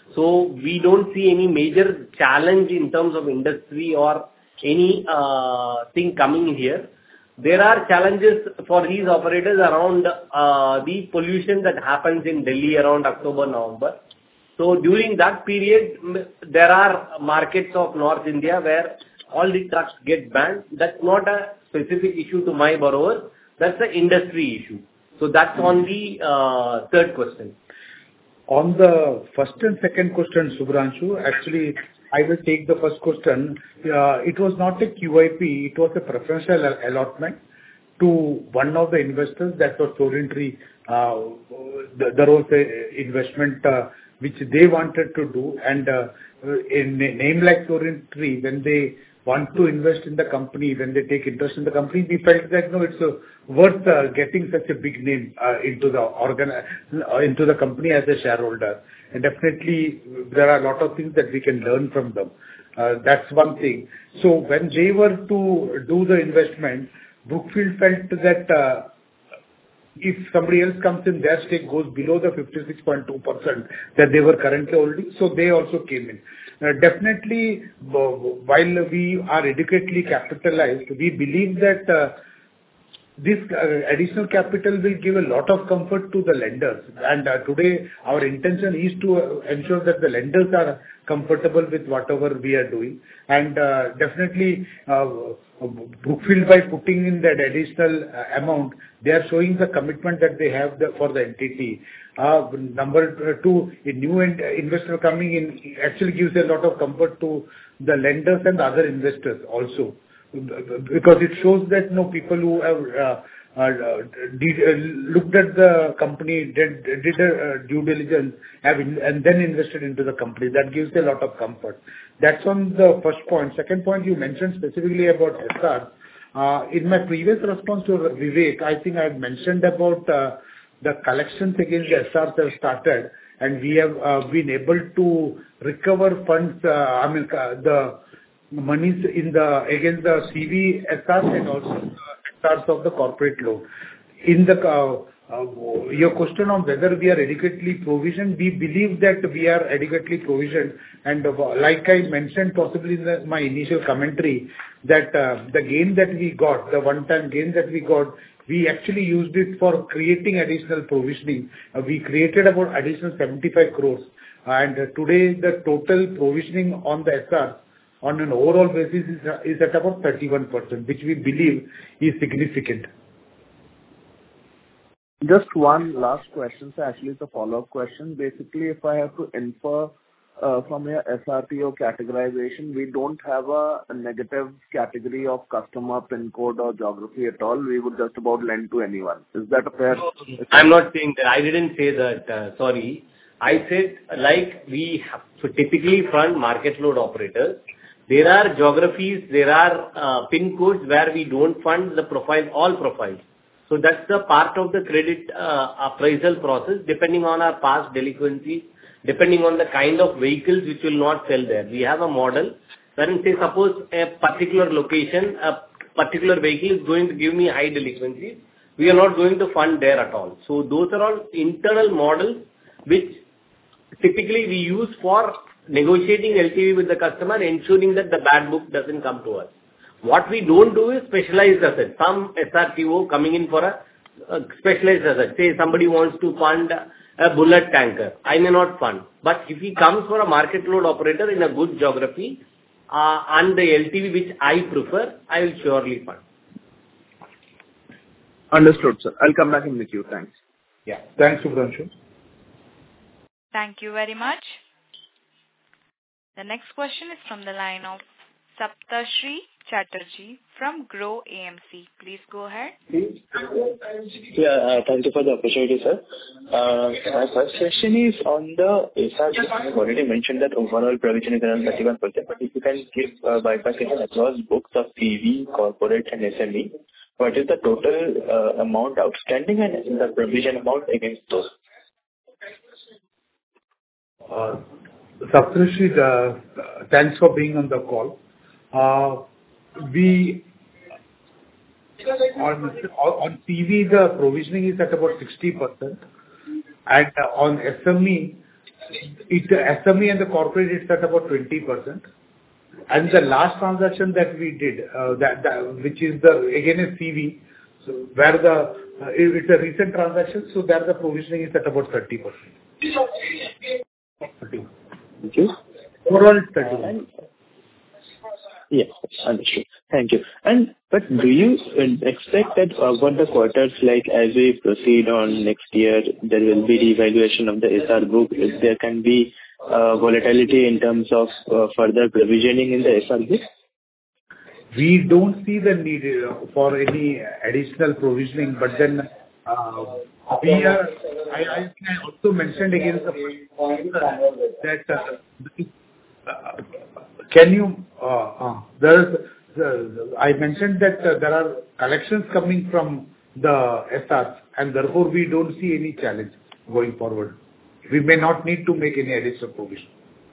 So we don't see any major challenge in terms of industry or any uh, thing coming here. There are challenges for these operators around uh, the pollution that happens in Delhi around October, November. So during that period, there are markets of North India where all the trucks get banned. That's not a specific issue to my borrowers. That's an industry issue. So that's on the uh, third question. On the first and second question, Subhranshu, actually, I will take the first question. Uh, it was not a Q I P, it was a preferential allotment to one of the investors, that was Torrentry. Uh, there was a investment uh, which they wanted to do, and uh, in a name like Torrentry, when they want to invest in the company, when they take interest in the company, we felt that no, it's uh, worth uh, getting such a big name uh, into the organ, uh, into the company as a shareholder. And definitely, there are a lot of things that we can learn from them. Uh, that's one thing. So when they were to do the investment, Brookfield felt that uh, if somebody else comes in, their stake goes below the fifty-six point two percent that they were currently holding, so they also came in. Uh, definitely, while we are adequately capitalized, we believe that uh, this uh, additional capital will give a lot of comfort to the lenders. And uh, today, our intention is to uh, ensure that the lenders are comfortable with whatever we are doing. And uh, definitely, uh, Brookfield, by putting in that additional uh, amount, they are showing the commitment that they have the, for the entity. Uh, number two, a new in, investor coming in actually gives a lot of comfort to the lenders and the other investors also. Because it shows that no people who have uh, uh, did, uh, looked at the company, did did a uh, due diligence, have in, and then invested into the company. That gives a lot of comfort. That's on the first point. Second point, you mentioned specifically about S R. Uh, in my previous response to Vivek, I think I had mentioned about uh, the collections against the S Rs have started, and we have uh, been able to recover funds. Uh, I mean uh, the monies in the against the C V S Rs and also the S Rs of the corporate loan. In the uh, uh, your question on whether we are adequately provisioned, we believe that we are adequately provisioned, and uh, like I mentioned possibly in the, my initial commentary, that uh, the gain that we got, the one-time gain that we got, we actually used it for creating additional provisioning. Uh, we created about additional seventy-five crores, and uh, today the total provisioning on the S R on an overall basis is, uh, is at about thirty-one percent, which we believe is significant. Just one last question, so actually it's a follow-up question. Basically, if I have to infer uh, from your S R T O categorization, we don't have a, a negative category of customer, pin code or geography at all. We would just about lend to anyone. Is that a fair? I'm not saying that. I didn't say that. Uh, sorry. I said like we have, so typically fund market load operators. There are geographies, there are uh, pin codes where we don't fund the profile, all profiles. So that's the part of the credit uh, appraisal process, depending on our past delinquencies, depending on the kind of vehicles which will not sell there. We have a model wherein, say, suppose a particular location, a particular vehicle is going to give me high delinquencies, we are not going to fund there at all. So those are all internal models which typically we use for negotiating L T V with the customer, ensuring that the bad book doesn't come to us. What we don't do is specialized assets. Some S R T O coming in for a, a specialized asset. Say somebody wants to fund a bullet tanker. I may not fund. But if he comes for a market load operator in a good geography uh, and the L T V which I prefer, I will surely fund. Understood, sir. I'll come back in the queue. Thanks. Yeah. Thanks, Subhranshu. Thank you very much. The next question is from the line of Saptashri Chatterjee from Grow A M C. Please go ahead. Yeah, uh, thank you for the opportunity, sir. Uh, my first question is on the S R. You've already mentioned that overall provision is around thirty-one percent, but if you can give uh, bifurcation across books of C V, corporate and S M E, what is the total uh, amount outstanding and the provision amount against those? Uh, Saptashri, uh, thanks for being on the call. Uh, we on, on C V the provisioning is at about sixty percent, and uh, on S M E, it S M E and the corporate it's at about twenty percent. And the last transaction that we did, uh, that, that which is the again a C V, so where the uh, it's a recent transaction, so there the provisioning is at about thirty percent. Thank you. Overall, thirty. Yes, understood. Thank you. And but do you expect that over the quarters, like as we proceed on next year, there will be revaluation of the S R book? If there can be uh, volatility in terms of uh, further provisioning in the S R book? We don't see the need uh, for any additional provisioning, but then uh, we are. I, I think I also mentioned again the point that uh, uh, can you? Uh, uh, there is. Uh, I mentioned that uh, there are collections coming from the S Rs, and therefore we don't see any challenge going forward. We may not need to make any additional provision.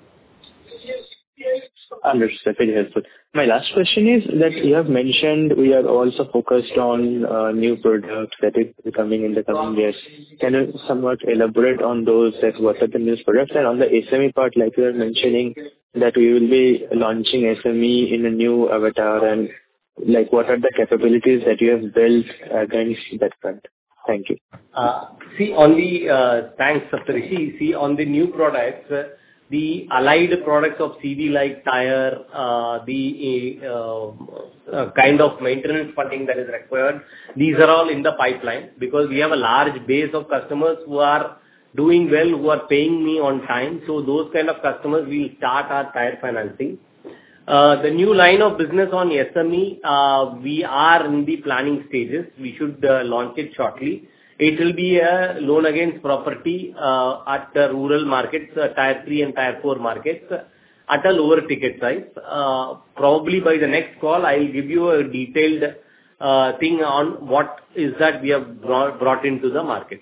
Understood. Very helpful. My last question is that you have mentioned we are also focused on uh, new products that is coming in the coming years. Can you somewhat elaborate on those, that what are the new products? And on the S M E part, like you were mentioning, that we will be launching S M E in a new avatar, and like what are the capabilities that you have built against that front? Thank you. Uh, see, on the, uh, thanks, Saptarishi. See, on the new products, uh, the allied products of C V like tire, uh, the uh, uh, kind of maintenance funding that is required, these are all in the pipeline because we have a large base of customers who are doing well, who are paying me on time. So those kind of customers will start our tire financing. Uh, the new line of business on S M E, uh, we are in the planning stages. We should uh, launch it shortly. It will be a loan against property uh, at the rural markets, uh, tier three and tier four markets, uh, at a lower ticket size. Uh, probably by the next call, I will give you a detailed uh, thing on what is that we have brought, brought into the market.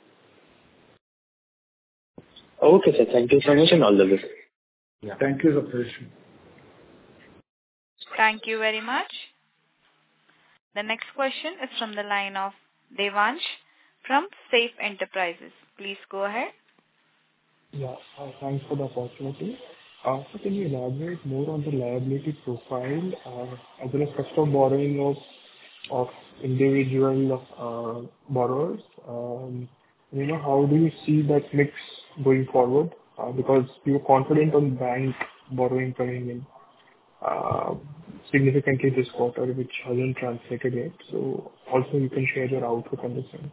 Okay, sir. Thank you so much and all the best. Yeah. Thank you, Saptarshe. Thank you very much. The next question is from the line of Devansh from Safe Enterprises. Please go ahead. Yeah, uh, thanks for the opportunity. Uh, so can you elaborate more on the liability profile uh, as well as cost of borrowing of, of individual uh, borrowers? Um, you know, how do you see that mix going forward? Uh, because you're confident on bank borrowing coming in uh, significantly this quarter, which hasn't translated yet. So also you can share your outlook on the same.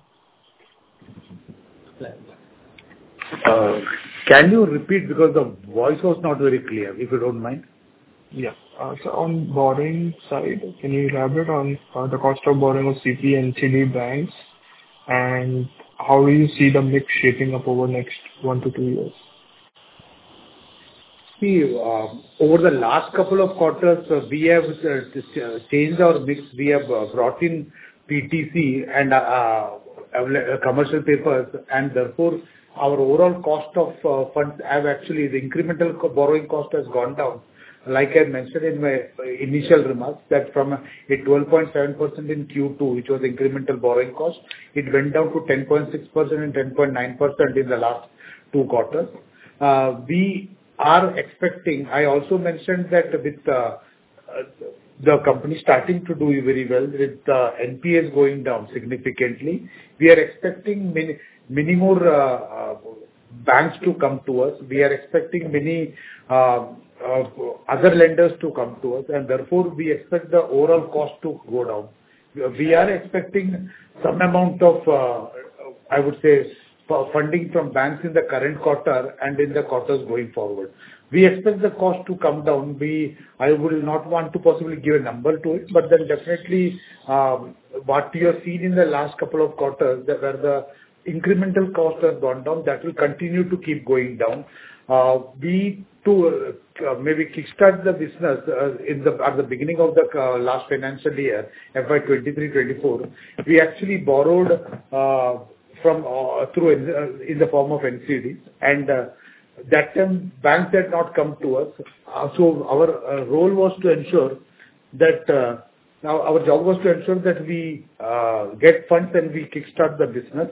Uh, can you repeat because the voice was not very clear, if you don't mind? Yeah. Uh, so on borrowing side, can you elaborate on uh, the cost of borrowing of C P and N C D banks, and how do you see the mix shaping up over next one to two years? See, uh, over the last couple of quarters, uh, we have uh, changed our mix. We have uh, brought in P T C and uh, uh, commercial papers, and therefore our overall cost of uh, funds have actually, the incremental borrowing cost has gone down. Like I mentioned in my initial remarks, that from a twelve point seven percent in Q two, which was incremental borrowing cost, it went down to ten point six percent and ten point nine percent in the last two quarters. Uh, we are expecting, I also mentioned that with uh, uh, the company starting to do very well, with uh, N P As going down significantly, we are expecting many, many more uh, uh, banks to come to us. We are expecting many uh, uh, other lenders to come to us, and therefore we expect the overall cost to go down. We are expecting some amount of, uh, I would say, funding from banks in the current quarter and in the quarters going forward. We expect the cost to come down. We, I will not want to possibly give a number to it, but then definitely um, what you have seen in the last couple of quarters, that where the incremental cost has gone down, that will continue to keep going down. Uh, we to uh, maybe kickstart the business uh, in the at the beginning of the uh, last financial year, F Y twenty-three twenty-four, we actually borrowed uh, from uh, through uh, in the form of N C Ds, and uh, that time banks had not come to us. Uh, so our uh, role was to ensure that uh, now our job was to ensure that we uh, get funds and we kickstart the business.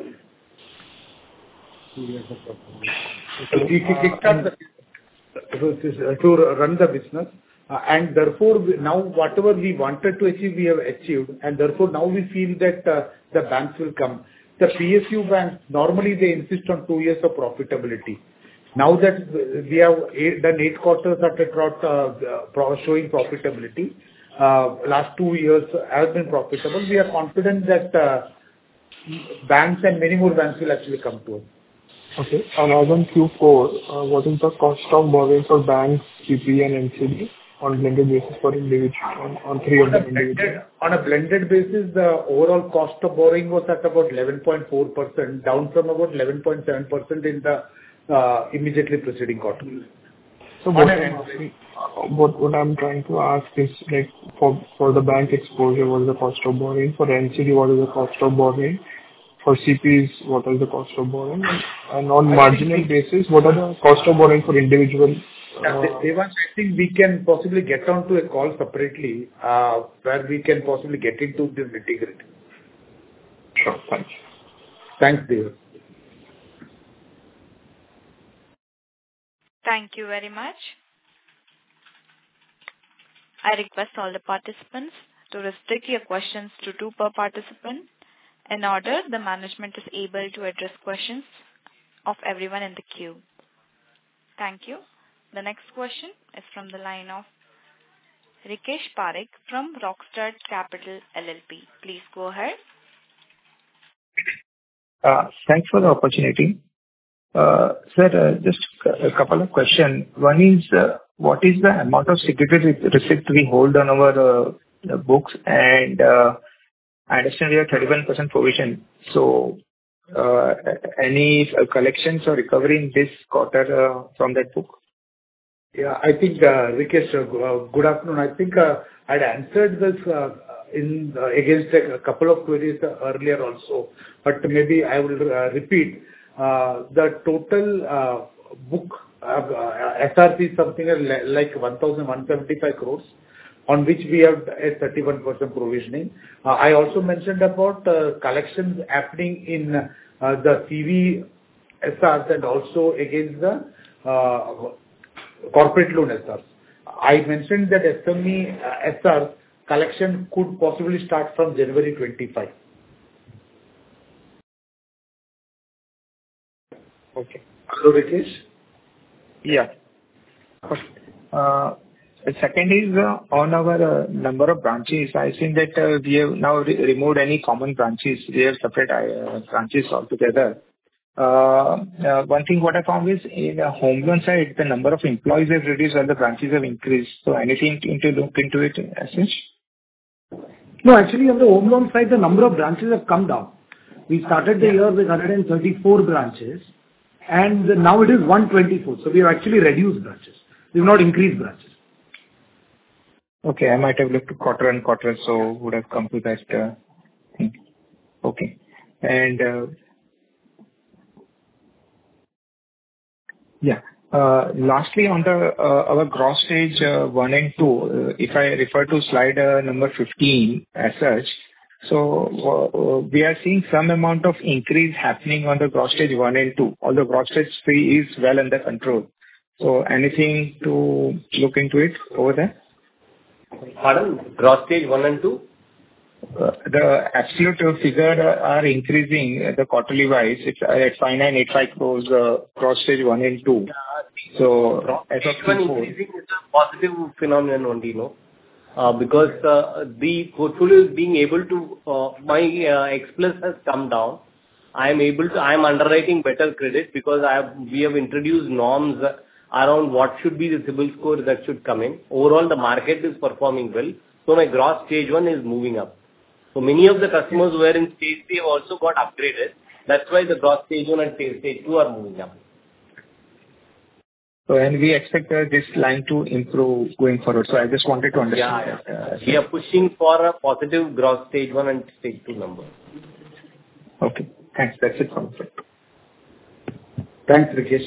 So we kickstart the to run the business, uh, and therefore we, now whatever we wanted to achieve, we have achieved, and therefore now we feel that uh, the banks will come. The P S U banks, normally they insist on two years of profitability. Now that we have eight, done eight quarters at a trot, uh, showing profitability, uh, last two years have been profitable, we are confident that uh, banks and many more banks will actually come to us. Okay. And as on Q four, uh, what is the cost of borrowing for banks, C P and N C D on blended basis for individual, on, on three of them individual? On a blended basis, the overall cost of borrowing was at about eleven point four percent, down from about eleven point seven percent in the uh, immediately preceding quarter. So what I'm, asking, what, what I'm trying to ask is, like, for, for the bank exposure, what is the cost of borrowing? For N C D, what is the cost of borrowing? For C Ps, what is the cost of borrowing? And on marginal basis, what are the cost of borrowing for individual? Uh, Devang, I think we can possibly get onto a call separately, uh, where we can possibly get into this nitty-gritty. Sure. Thanks. Thanks, Dev. Thank you very much. I request all the participants to restrict your questions to two per participant, in order the management is able to address questions of everyone in the queue. Thank you. The next question is from the line of Rikesh Parekh from Rockstar Capital L L P. Please go ahead. Uh, thanks for the opportunity. Uh, sir, uh, just a couple of questions. One is, uh, what is the amount of security receipt we hold on our uh, books? And uh, I understand we have thirty-one percent provision. So uh, any uh, collections or recovery in this quarter uh, from that book? Yeah, I think, uh, Rikesh, uh, good afternoon. I think uh, I'd answered this uh, in uh, against a couple of queries uh, earlier also, but maybe I will uh, repeat. Uh, the total uh, book uh, uh, S R P is something like one thousand one hundred seventy-five crores, on which we have a thirty-one percent provisioning. Uh, I also mentioned about uh, collections happening in uh, the C V S Rs and also against the uh, corporate loan S Rs. I mentioned that S M E uh, S R collection could possibly start from January twenty-five. Okay. Hello, Rikesh? Yeah. Uh, The second is uh, on our uh, number of branches. I think that uh, we have now re- removed any common branches. We have separate uh, branches altogether. Uh, uh, One thing what I found is in the home loan side, the number of employees have reduced while the branches have increased. So anything to look into it as such? No, actually, on the home loan side, the number of branches have come down. We started the year with one hundred thirty-four branches, and now it is one hundred twenty-four. So we have actually reduced branches. We have not increased branches. Okay, I might have looked quarter and quarter, so would have come to that uh, thing. Okay. And uh, yeah. Uh, lastly, on the uh, our gross stage uh, one and two, uh, if I refer to slide uh, number fifteen as such, so uh, we are seeing some amount of increase happening on the gross stage one and two, although gross stage three is well under control. So anything to look into it over there? Pardon? Gross stage one and two? Uh, the absolute figure uh, are increasing uh, the quarterly wise. It's uh, at five nine eight five crores uh, cross stage one and two. So Gross as of stage one Q four, increasing is a positive phenomenon only, no? Uh, because uh, the portfolio is being able to, uh, my uh, X plus has come down. I am able to, I am underwriting better credit because I have, we have introduced norms uh, around what should be the CIBIL score that should come in. Overall, the market is performing well. So my gross stage one is moving up. So many of the customers who were in stage three have also got upgraded. That's why the gross stage one and stage two are moving up. so and we expect uh, this line to improve going forward. So I just wanted to understand Yeah, that. Uh, we are pushing for a positive gross stage one and stage two number. Okay, thanks. That's it from me. Thanks, Rikesh.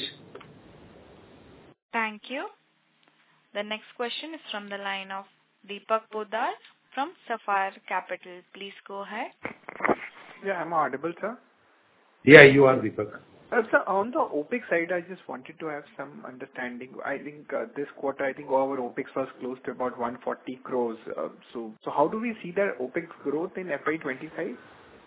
Thank you. The next question is from the line of Deepak Poddar from Sapphire Capital. Please go ahead. Yeah, am I audible, sir? Yeah, you are, Deepak. Uh, sir, on the OpEx side, I just wanted to have some understanding. I think uh, this quarter, I think our OpEx was close to about one hundred forty crores. Uh, so, so how do we see that OpEx growth in F Y twenty-five?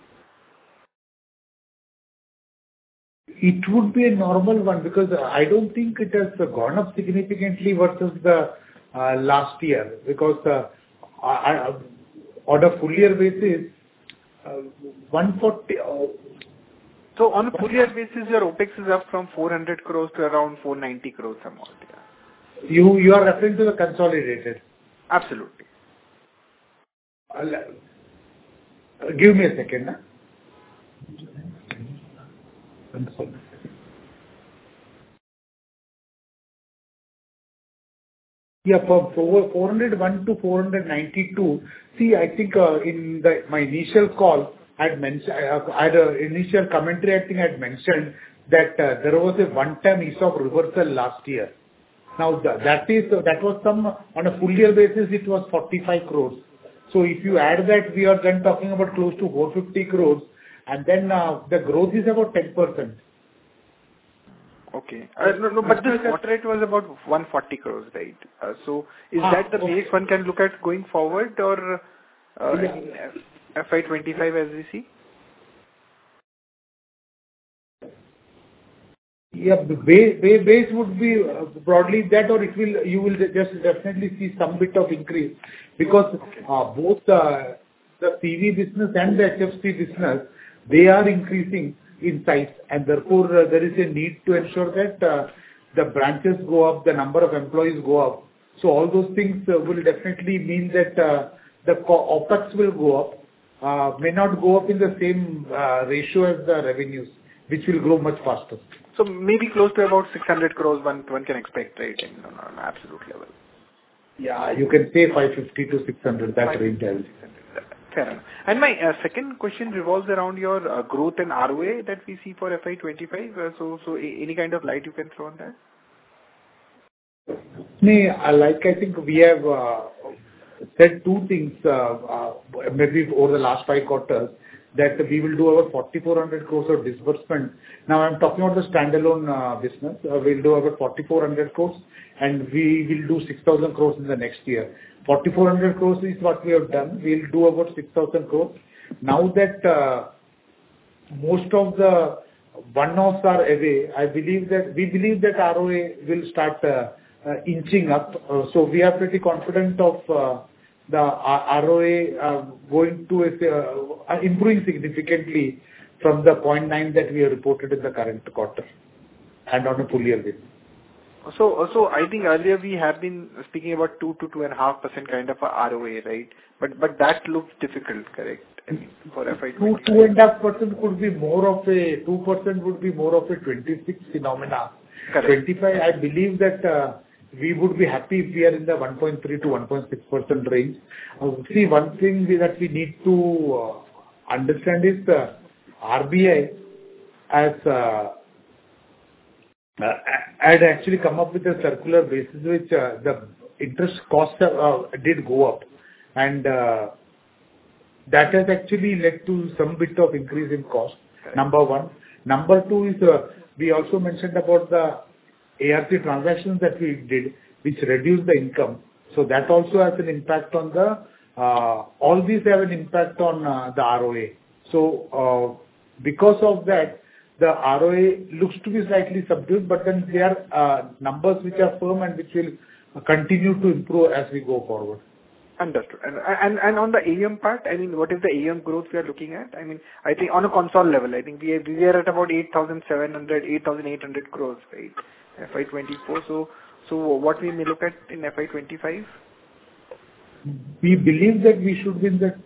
It would be a normal one because I don't think it has gone up significantly versus the uh, last year, because uh, I, I, on a full year basis, uh, one hundred forty. Uh, So on a full year basis, your OpEx is up from four hundred crores to around four hundred ninety crores amount. Yeah. you you are referring to the consolidated. Absolutely. I'll, uh, give me a second. Huh? Yeah, from four hundred one to four hundred ninety-two. See, I think uh, in the, my initial call, I had mentioned, I had an initial commentary, I think I had mentioned that uh, there was a one-time E S O P reversal last year. Now, the, that is, that was some, on a full year basis, it was forty-five crores. So if you add that, we are then talking about close to four hundred fifty crores, and then uh, the growth is about ten percent. Okay. Uh, no, no, but this quarter it was about one hundred forty crores, right? Uh, so is Ah, that the okay. base one can look at going forward, or uh, Yeah. in F Y twenty-five as we see? Yeah, the base, base, base would be uh, broadly that, or it will, you will just definitely see some bit of increase, because uh, both uh, the C V business and the H F C business, they are increasing in size, and therefore uh, there is a need to ensure that uh, the branches go up, the number of employees go up. So all those things uh, will definitely mean that uh, the co- OpEx will go up, uh, may not go up in the same uh, ratio as the revenues, which will grow much faster. So maybe close to about six hundred crores one one can expect, right, in, on an absolute level. Yeah, you can say five fifty to six hundred, that range. Fair enough. And my uh, second question revolves around your uh, growth and R O A that we see for F Y twenty-five. Uh, so, so a- any kind of light you can throw on that? No, uh, like I think we have uh, said two things, uh, uh, maybe over the last five quarters, that we will do about forty-four hundred crores of disbursement. Now I'm talking about the standalone uh, business. Uh, we'll do about forty-four hundred crores and we will do six thousand crores in the next year. forty-four hundred crores is what we have done. We'll do about six thousand crores. Now that uh, most of the one-offs are away, I believe that we believe that R O A will start uh, uh, inching up. Uh, so we are pretty confident of uh, the R O A uh, going to a, uh, improving significantly from the zero point nine that we have reported in the current quarter and on a full year basis. So, so I think earlier we have been speaking about two to two and a half percent kind of a R O A, right? But but that looks difficult, correct? I mean, for F Y twenty. Two two and a half percent could be more of a two percent would be more of a twenty-six phenomena. Correct. twenty-five, I believe that uh, we would be happy if we are in the one point three to one point six percent range. Uh, see, one thing we, that we need to uh, understand is uh, R B I as uh, uh, had actually come up with a circular basis which uh, the interest cost uh, did go up, and uh, that has actually led to some bit of increase in cost. Correct. Number one. Number two is uh, we also mentioned about the A R C transactions that we did, which reduced the income. So that also has an impact on the, uh, all these have an impact on uh, the R O A. So uh, because of that, the R O A looks to be slightly subdued, but then there are uh, numbers which are firm and which will continue to improve as we go forward. Understood. And, and and on the A U M part, I mean, what is the A U M growth we are looking at? I mean, I think on a console level, I think we are, we are at about eight thousand seven hundred, eight thousand eight hundred crores, right? F Y twenty-four. So, so what we may look at in F Y twenty-five? We believe that we should be in the,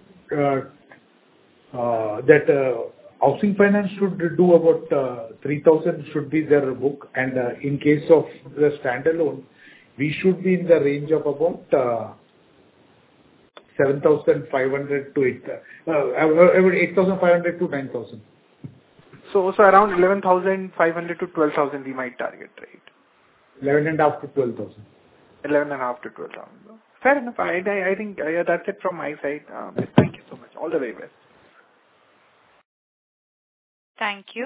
uh, uh, that uh, housing finance should do about uh, three thousand should be their book. And uh, in case of the standalone, we should be in the range of about uh, seven thousand five hundred to eight, uh, eight thousand five hundred to nine thousand. So, so around eleven thousand five hundred to twelve thousand we might target, right? eleven and a half to twelve thousand. eleven and a half to twelve thousand. Fair enough. I, I, I think uh, that's it from my side. Um, thank you so much. All the very best. Thank you.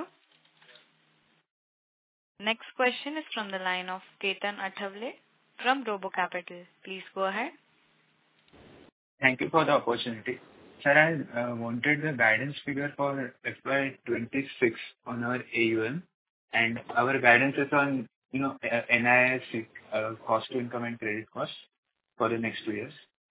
Next question is from the line of Ketan Athavale from Robo Capital. Please go ahead. Thank you for the opportunity. Sir, I uh, wanted the guidance figure for F Y twenty-six on our A U M, and our guidance is on, you know, N I S, uh, cost to income and credit cost for the next two years.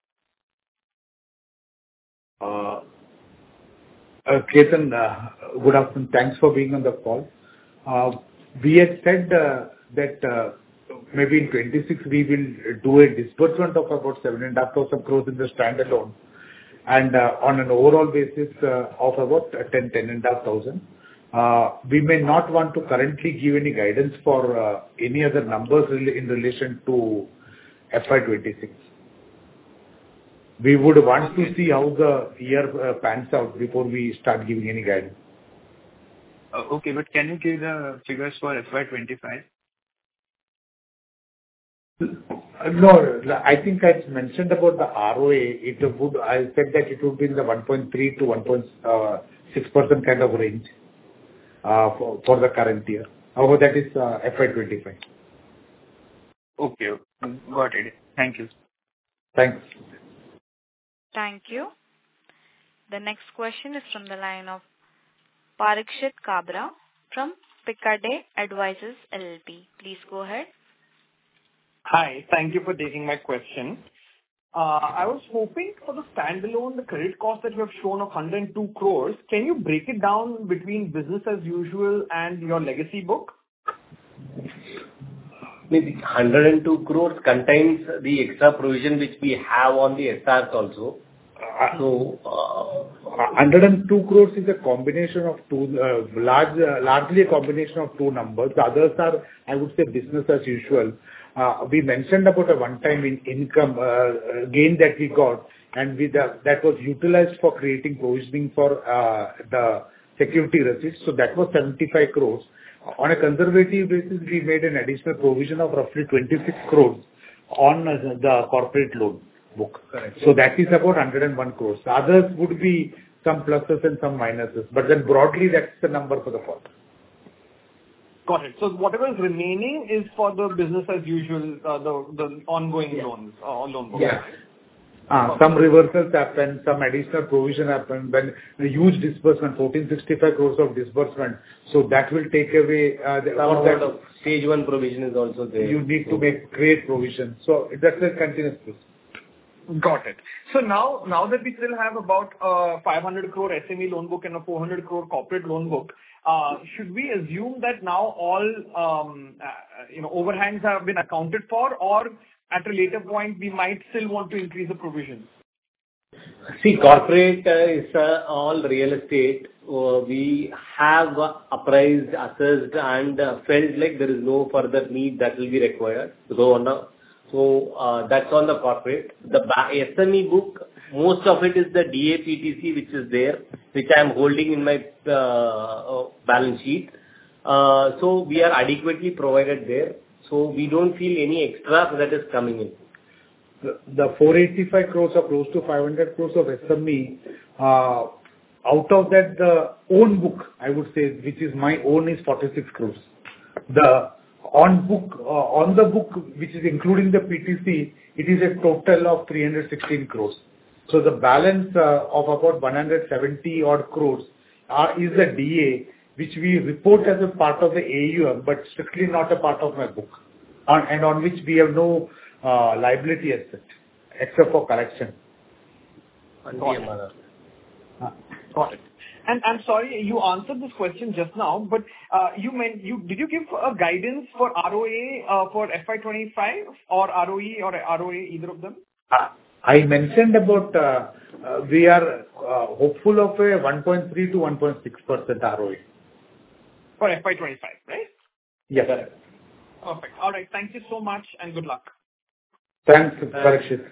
Uh, uh, Ketan, uh, good afternoon. Thanks for being on the call. Uh, we had said uh, that uh, maybe in twenty-six we will do a disbursement of about seven and a half thousand crores in the standalone, and uh, on an overall basis uh, of about ten, ten and a half thousand. Uh, we may not want to currently give any guidance for uh, any other numbers in relation to F Y twenty-six. We would want to see how the year uh, pans out before we start giving any guidance. Uh, okay, but can you give the figures for F Y twenty-five? No, I think I mentioned about the R O A. It would, I said that it would be in the one point three to one point six percent kind of range uh, for, for the current year. However, that is uh, F Y twenty-five. Okay, got it. Thank you. Thanks. Thank you. The next question is from the line of Parikshit Kabra from Picardie Advisors L L P. Please go ahead. Hi. Thank you for taking my question. Uh, I was hoping for the standalone, the credit cost that you have shown of one hundred two crores, can you break it down between business as usual and your legacy book? Maybe one hundred two crores contains the extra provision which we have on the S Rs also. So, uh, one hundred two crores is a combination of two, uh, large, uh, largely a combination of two numbers. The others are, I would say, business as usual. Uh, We mentioned about a one-time in income uh, gain that we got, and with the, that was utilized for creating provisioning for uh, the security receipts. So that was seventy-five crores. On a conservative basis, we made an additional provision of roughly twenty-six crores on uh, the corporate loan book. Correct. So that is about one hundred one crores. The others would be some pluses and some minuses, but then broadly, that's the number for the quarter. Got it. So whatever is remaining is for the business as usual, uh, the the ongoing loans or loan book. Yeah. Uh, Some reversals happen, some additional provision happen, when a huge disbursement, fourteen sixty-five crores of disbursement. So that will take away, uh, the, some for that, amount of stage one provision is also there. you need to make great provision. So that's a continuous process. Got it. So now, now that we still have about uh five hundred crore S M E loan book and a four hundred crore corporate loan book, uh, should we assume that now all um, uh, you know overhangs have been accounted for, or at a later point we might still want to increase the provision? See, corporate uh, is uh, all real estate. Uh, we have uh, appraised, assessed, and uh, felt like there is no further need that will be required to go on now. So uh, that's on the corporate. The S M E book, most of it is the D A P T C which is there, which I am holding in my uh, balance sheet. Uh, so we are adequately provided there. So we don't feel any extra that is coming in. The the four eighty-five crores or close to five hundred crores of S M E, uh, out of that, the own book, I would say, which is my own, is forty-six crores. The on book, uh, on the book, which is including the P T C, it is a total of three hundred sixteen crores. So the balance uh, of about one hundred seventy odd crores uh, is the D A, which we report as a part of the A U M, but strictly not a part of my book, on, and on which we have no uh, liability asset, except for collection. Got it. Got it. And I'm sorry, you answered this question just now, but uh, you meant you did you give a guidance for R O A uh, for F Y twenty-five or R O E or R O A, either of them? Uh, I mentioned about uh, uh, we are uh, hopeful of a one point three to one point six percent R O A. For F Y twenty-five, right? Yes. Perfect. All right. Thank you so much and good luck. Thanks, Parikshit.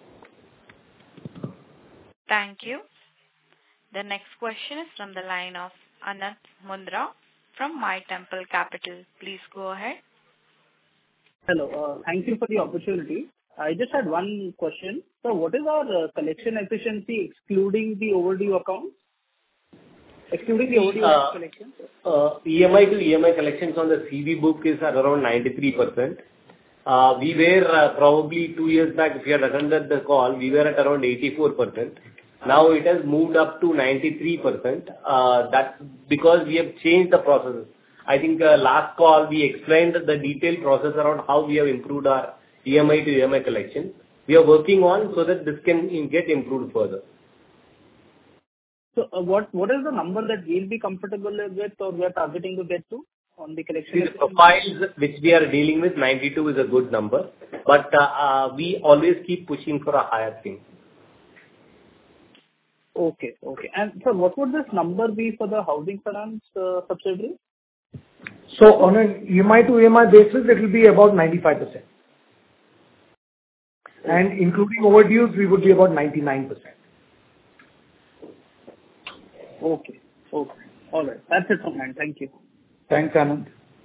Thank you. The next question is from the line of Anant Mundra from My Temple Capital. Please go ahead. Hello. Uh, thank you for the opportunity. I just had one question. So what is our uh, collection efficiency excluding the overdue accounts? Excluding the overdue uh, collections? Uh, E M I to E M I collections on the C V book is at around ninety-three percent. Uh, we were uh, probably two years back, if you had attended the call, we were at around eighty-four percent. Now it has moved up to ninety-three percent. Uh, that's because we have changed the processes. I think uh, last call we explained the detailed process around how we have improved our E M I to E M I collection. We are working on so that this can get improved further. So uh, what what is the number that we'll be comfortable with or we are targeting to get to on the collection? See, the profiles which we are dealing with, ninety-two is a good number, but uh, uh, we always keep pushing for a higher thing. Okay, okay. And so what would this number be for the housing finance uh, subsidiary? So on an E M I to E M I basis, it will be about ninety-five percent. And including overdues, we would be about ninety-nine percent. Okay, okay. All right. That's it from mine. Thank you. Thanks, Anand.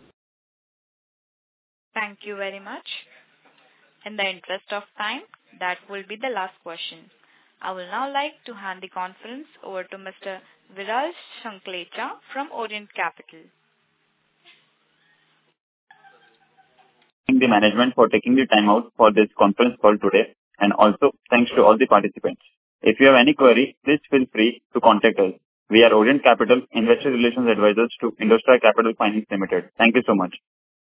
Thank you very much. In the interest of time, that will be the last question. I will now like to hand the conference over to Mister Viral Shanklecha from Orient Capital. Thank the management for taking the time out for this conference call today, and also thanks to all the participants. If you have any query, please feel free to contact us. We are Orient Capital, Investor Relations Advisors to Indostar Capital Finance Limited. Thank you so much.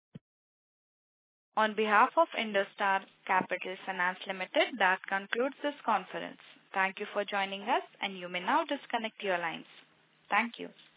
On behalf of Indostar Capital Finance Limited, that concludes this conference. Thank you for joining us, and you may now disconnect your lines. Thank you.